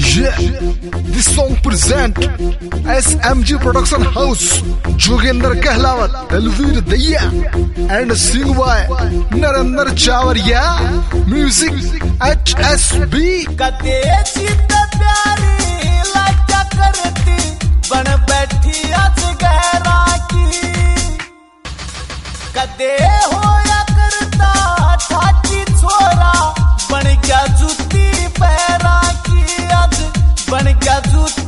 Yeah, this song present SMG Production House, Jogendra Kahlawat, Talveer Daya, and sing by Narendra Chawariya. Music HSB. कदे चित प्यारी लाजा करती बन बैठी आज गहरा की कदे होया करता ठाकी छोरा बन गया जूती पैरा की आज बन गया जूती